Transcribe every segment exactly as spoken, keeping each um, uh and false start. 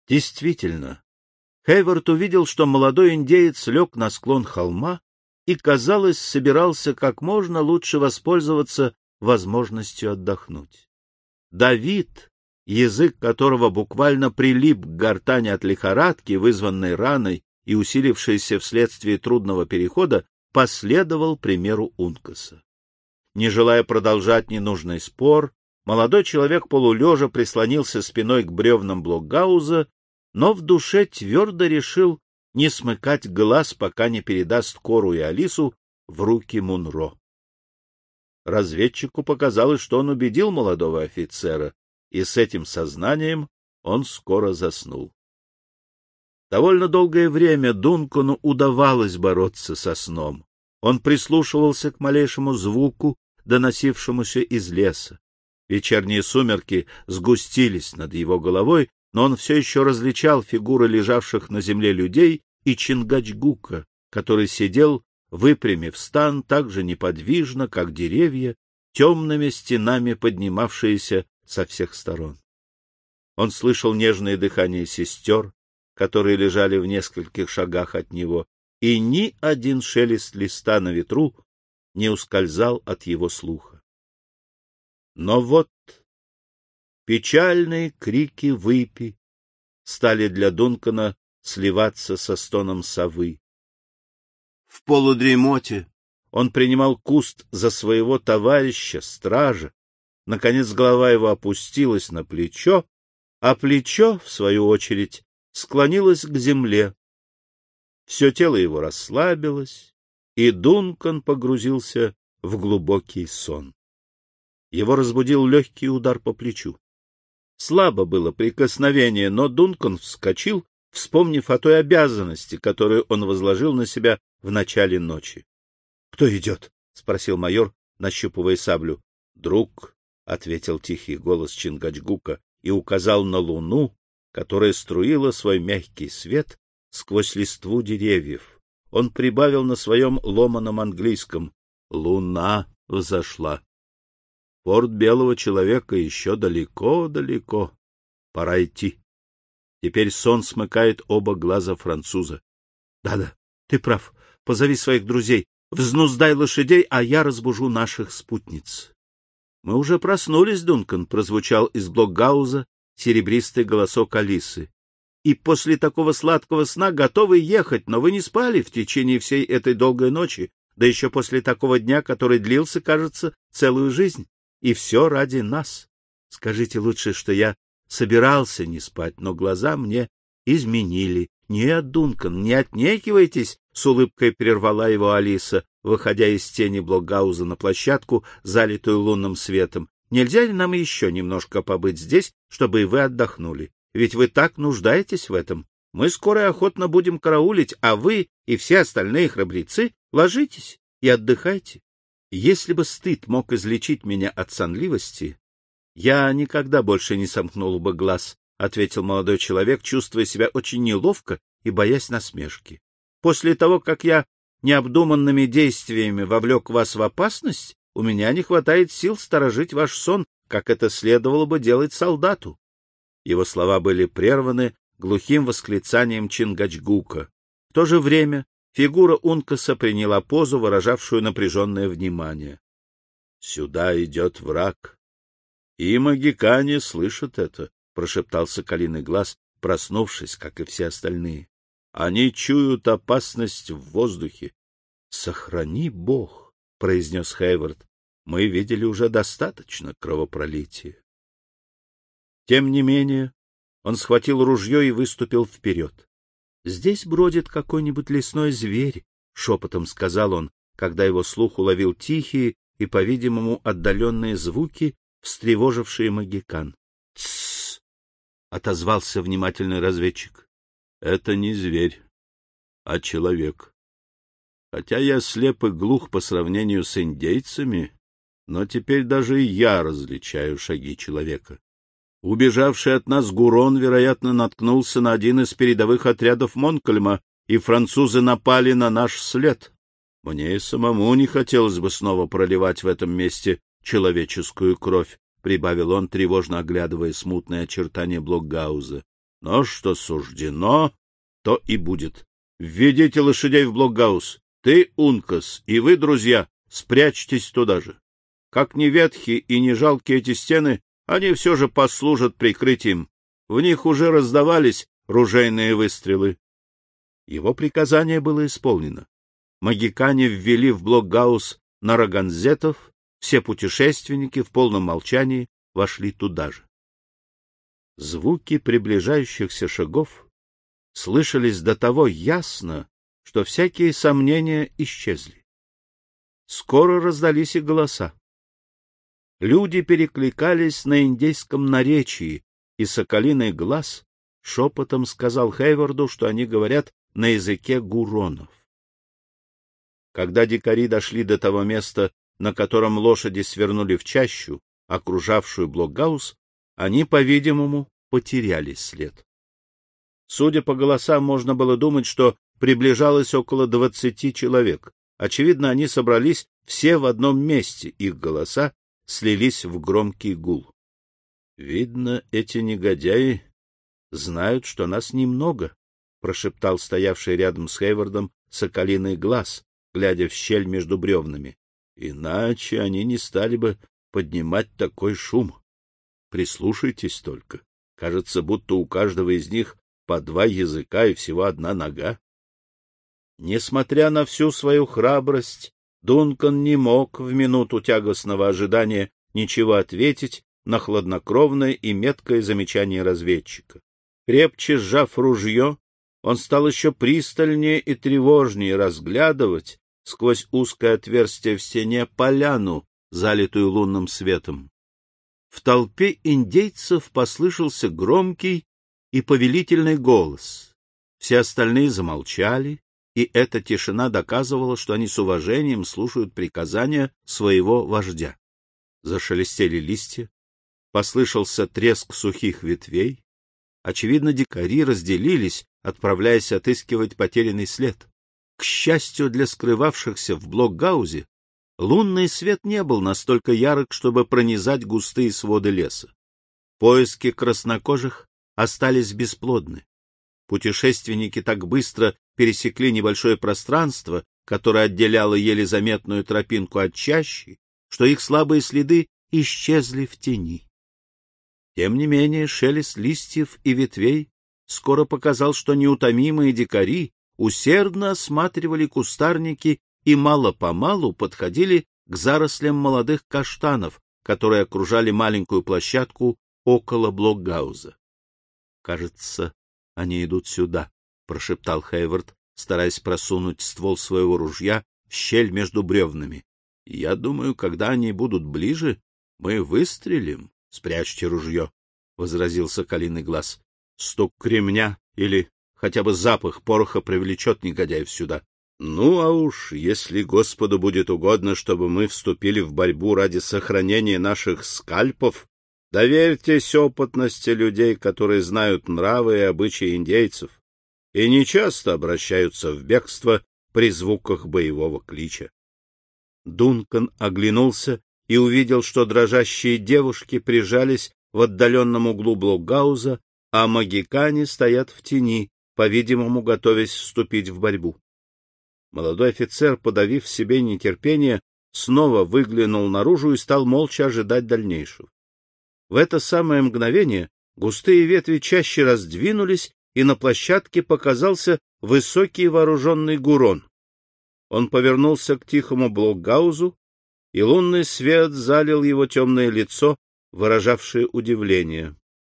Действительно, Хейвард увидел, что молодой индеец лег на склон холма и, казалось, собирался как можно лучше воспользоваться возможностью отдохнуть. Давид, язык которого буквально прилип к гортани от лихорадки, вызванной раной и усилившейся вследствие трудного перехода, последовал примеру Ункаса. Не желая продолжать ненужный спор, молодой человек полулежа прислонился спиной к бревнам блокгауза, но в душе твердо решил не смыкать глаз, пока не передаст Кору и Алису в руки Мунро. Разведчику показалось, что он убедил молодого офицера, и с этим сознанием он скоро заснул. Довольно долгое время Дункану удавалось бороться со сном. Он прислушивался к малейшему звуку, доносившемуся из леса. Вечерние сумерки сгустились над его головой, но он все еще различал фигуры лежавших на земле людей и Чингачгука, который сидел, выпрямив стан, так же неподвижно, как деревья, темными стенами поднимавшиеся со всех сторон. Он слышал нежное дыхание сестер, которые лежали в нескольких шагах от него, и ни один шелест листа на ветру не ускользал от его слуха. Но вот печальные крики выпи стали для Дункана сливаться со стоном совы. В полудремоте он принимал куст за своего товарища, стража. Наконец голова его опустилась на плечо, а плечо, в свою очередь, склонилось к земле. Все тело его расслабилось, и Дункан погрузился в глубокий сон. Его разбудил легкий удар по плечу. Слабо было прикосновение, но Дункан вскочил, вспомнив о той обязанности, которую он возложил на себя в начале ночи. — Кто идет? — спросил майор, нащупывая саблю. — Друг, — ответил тихий голос Чингачгука и указал на луну, которая струила свой мягкий свет сквозь листву деревьев. Он прибавил на своем ломаном английском: «Луна взошла. Порт Белого Человека еще далеко-далеко. Пора идти». Теперь сон смыкает оба глаза француза. Да-да, ты прав. Позови своих друзей, взнуздай лошадей, а я разбужу наших спутниц. Мы уже проснулись, Дункан, прозвучал из блокгауза серебристый голосок Алисы. И после такого сладкого сна готовы ехать, но вы не спали в течение всей этой долгой ночи, да еще после такого дня, который длился, кажется, целую жизнь. И все ради нас. Скажите лучше, что я собирался не спать, но глаза мне изменили. Нет, Дункан, не отнекивайтесь, — с улыбкой прервала его Алиса, выходя из тени блокгауза на площадку, залитую лунным светом. Нельзя ли нам еще немножко побыть здесь, чтобы и вы отдохнули? Ведь вы так нуждаетесь в этом. Мы скоро и охотно будем караулить, а вы и все остальные храбрецы ложитесь и отдыхайте. Если бы стыд мог излечить меня от сонливости, я никогда больше не сомкнул бы глаз, — ответил молодой человек, чувствуя себя очень неловко и боясь насмешки. После того, как я необдуманными действиями вовлек вас в опасность, у меня не хватает сил сторожить ваш сон, как это следовало бы делать солдату. Его слова были прерваны глухим восклицанием Чингачгука. В то же время фигура Ункаса приняла позу, выражавшую напряженное внимание. — Сюда идет враг. — И магикане слышат это, — прошептал Соколиный Глаз, проснувшись, как и все остальные. — Они чуют опасность в воздухе. — Сохрани Бог, — произнес Хейвард. — Мы видели уже достаточно кровопролития. Тем не менее, он схватил ружье и выступил вперед. — Здесь бродит какой-нибудь лесной зверь, — шепотом сказал он, когда его слух уловил тихие и, по-видимому, отдаленные звуки, встревожившие магикан. — Тссс! — отозвался внимательный разведчик. — Это не зверь, а человек. Хотя я слеп и глух по сравнению с индейцами, но теперь даже и я различаю шаги человека. Убежавший от нас Гурон, вероятно, наткнулся на один из передовых отрядов Монкальма, и французы напали на наш след. Мне и самому не хотелось бы снова проливать в этом месте человеческую кровь, — прибавил он, тревожно оглядывая смутные очертания блокгауза. Но что суждено, то и будет. Введите лошадей в блокгаус. Ты, Ункас, и вы, друзья, спрячьтесь туда же. Как ни ветхи и не жалкие эти стены, они все же послужат прикрытием. В них уже раздавались ружейные выстрелы. Его приказание было исполнено. Магикане ввели в блокгаус нараганзетов, все путешественники в полном молчании вошли туда же. Звуки приближающихся шагов слышались до того ясно, что всякие сомнения исчезли. Скоро раздались и голоса. Люди перекликались на индейском наречии, и соколиный глаз шепотом сказал Хейварду, что они говорят на языке гуронов. Когда дикари дошли до того места, на котором лошади свернули в чащу, окружавшую блокгаус, они, по-видимому, потеряли след. Судя по голосам, можно было думать, что приближалось около двадцати человек. Очевидно, они собрались все в одном месте, их голоса слились в громкий гул. — Видно, эти негодяи знают, что нас немного, — прошептал стоявший рядом с Хейвардом соколиный глаз, глядя в щель между бревнами. — Иначе они не стали бы поднимать такой шум. Прислушайтесь только. Кажется, будто у каждого из них по два языка и всего одна нога. Несмотря на всю свою храбрость, Дункан не мог в минуту тягостного ожидания ничего ответить на хладнокровное и меткое замечание разведчика. Крепче сжав ружье, он стал еще пристальнее и тревожнее разглядывать сквозь узкое отверстие в стене поляну, залитую лунным светом. В толпе индейцев послышался громкий и повелительный голос. Все остальные замолчали, и эта тишина доказывала, что они с уважением слушают приказания своего вождя. Зашелестели листья, послышался треск сухих ветвей. Очевидно, дикари разделились, отправляясь отыскивать потерянный след. К счастью для скрывавшихся в блокгаузе, лунный свет не был настолько ярок, чтобы пронизать густые своды леса. Поиски краснокожих остались бесплодны. Путешественники так быстро пересекли небольшое пространство, которое отделяло еле заметную тропинку от чащи, что их слабые следы исчезли в тени. Тем не менее, шелест листьев и ветвей скоро показал, что неутомимые дикари усердно осматривали кустарники и мало-помалу подходили к зарослям молодых каштанов, которые окружали маленькую площадку около блокгауза. — Кажется, они идут сюда, — прошептал Хейвард, стараясь просунуть ствол своего ружья в щель между бревнами. — Я думаю, когда они будут ближе, мы выстрелим. — Спрячьте ружье, — возразил соколиный глаз. — Стук кремня или хотя бы запах пороха привлечет негодяев сюда. Ну, а уж если Господу будет угодно, чтобы мы вступили в борьбу ради сохранения наших скальпов, доверьтесь опытности людей, которые знают нравы и обычаи индейцев и нечасто обращаются в бегство при звуках боевого клича. Дункан оглянулся и увидел, что дрожащие девушки прижались в отдаленном углу блокгауза, а магикане стоят в тени, по-видимому, готовясь вступить в борьбу. Молодой офицер, подавив в себе нетерпение, снова выглянул наружу и стал молча ожидать дальнейшего. В это самое мгновение густые ветви чаще раздвинулись, и на площадке показался высокий вооруженный гурон. Он повернулся к тихому блокгаузу, и лунный свет залил его темное лицо, выражавшее удивление.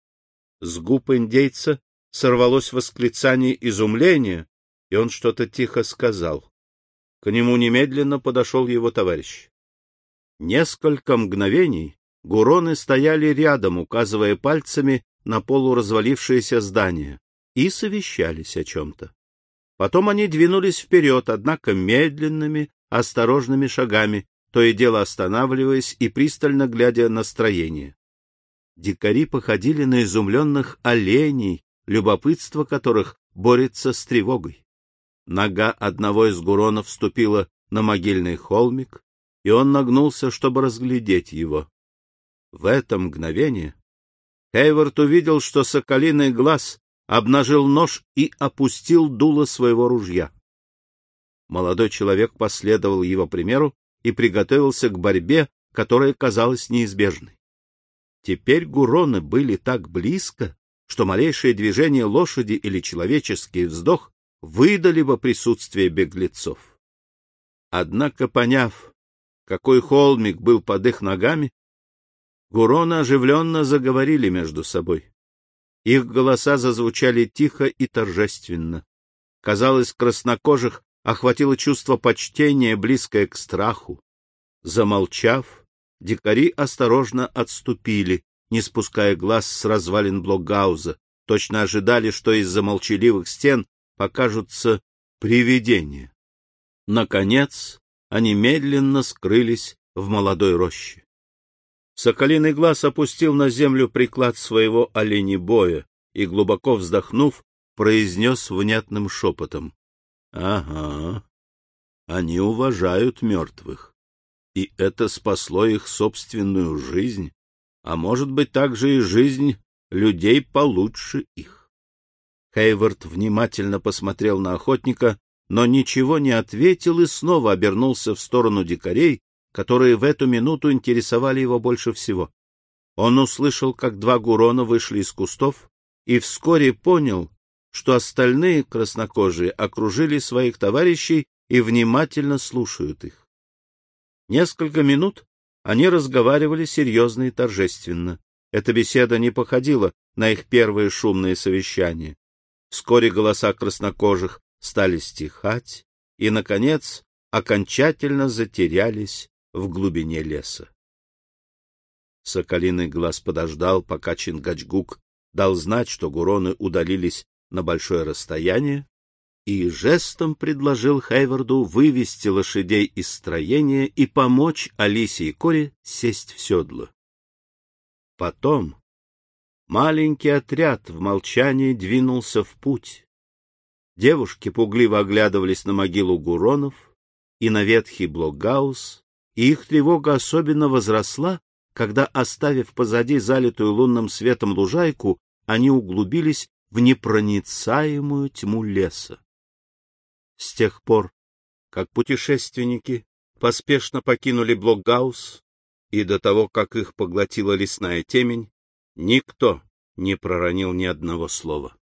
С губ индейца сорвалось восклицание изумления, и он что-то тихо сказал. К нему немедленно подошел его товарищ. Несколько мгновений гуроны стояли рядом, указывая пальцами на полуразвалившееся здание, и совещались о чем-то. Потом они двинулись вперед, однако медленными, осторожными шагами, то и дело останавливаясь и пристально глядя на строение. Дикари походили на изумленных оленей, любопытство которых борется с тревогой. Нога одного из гуронов вступила на могильный холмик, и он нагнулся, чтобы разглядеть его. В это мгновение Хейвард увидел, что соколиный глаз обнажил нож и опустил дуло своего ружья. Молодой человек последовал его примеру и приготовился к борьбе, которая казалась неизбежной. Теперь гуроны были так близко, что малейшее движение лошади или человеческий вздох выдали бы присутствие беглецов. Однако, поняв, какой холмик был под их ногами, гуроны оживленно заговорили между собой. Их голоса зазвучали тихо и торжественно. Казалось, краснокожих охватило чувство почтения, близкое к страху. Замолчав, дикари осторожно отступили, не спуская глаз с развалин блокгауза, точно ожидали, что из-за молчаливых стен покажутся привидения. Наконец, они медленно скрылись в молодой роще. Соколиный глаз опустил на землю приклад своего оленебоя и, глубоко вздохнув, произнес внятным шепотом: — Ага, они уважают мертвых, и это спасло их собственную жизнь, а может быть также и жизнь людей получше их. Хейвард внимательно посмотрел на охотника, но ничего не ответил и снова обернулся в сторону дикарей, которые в эту минуту интересовали его больше всего. Он услышал, как два гурона вышли из кустов, и вскоре понял, что остальные краснокожие окружили своих товарищей и внимательно слушают их. Несколько минут они разговаривали серьезно и торжественно. Эта беседа не походила на их первые шумные совещания. Вскоре голоса краснокожих стали стихать и, наконец, окончательно затерялись в глубине леса. Соколиный глаз подождал, пока Чингачгук дал знать, что гуроны удалились на большое расстояние, и жестом предложил Хейварду вывести лошадей из строения и помочь Алисе и Коре сесть в седло. Потом маленький отряд в молчании двинулся в путь. Девушки пугливо оглядывались на могилу гуронов и на ветхий блокгаус, и их тревога особенно возросла, когда, оставив позади залитую лунным светом лужайку, они углубились в непроницаемую тьму леса. С тех пор, как путешественники поспешно покинули блокгаус, и до того, как их поглотила лесная темень, никто не проронил ни одного слова.